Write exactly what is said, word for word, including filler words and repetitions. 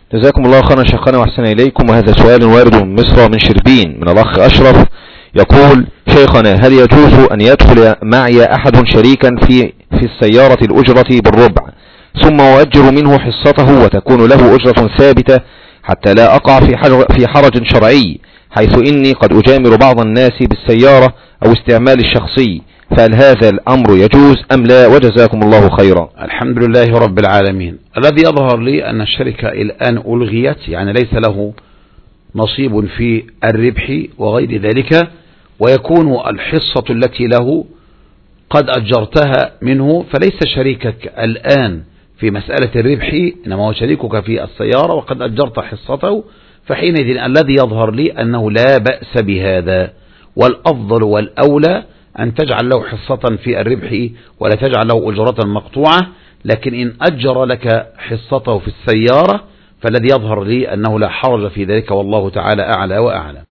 جزاكم الله خيرا شيخنا وأحسن إليكم. وهذا سؤال وارد من مصر من شربين من الأخ أشرف يقول: شيخنا، هل يجوز أن يدخل معي أحد شريكا في في السيارة الأجرة بالربع ثم أؤجر منه حصته وتكون له أجرة ثابتة حتى لا أقع في في حرج شرعي، حيث إني قد أجامر بعض الناس بالسيارة أو استعمال الشخصي، فهل هذا الأمر يجوز أم لا؟ وجزاكم الله خيرا. الحمد لله رب العالمين. الذي يظهر لي أن الشركة الآن ألغيت، يعني ليس له نصيب في الربح وغير ذلك، ويكون الحصة التي له قد أجرتها منه، فليس شريكك الآن في مسألة الربح، إنما هو شريكك في السيارة وقد أجرت حصته. فحينئذ الذي يظهر لي أنه لا بأس بهذا، والأفضل والأولى أن تجعل له حصة في الربح ولا تجعل له أجرة مقطوعة. لكن إن أجر لك حصته في السيارة فالذي يظهر لي أنه لا حرج في ذلك، والله تعالى أعلى وأعلم.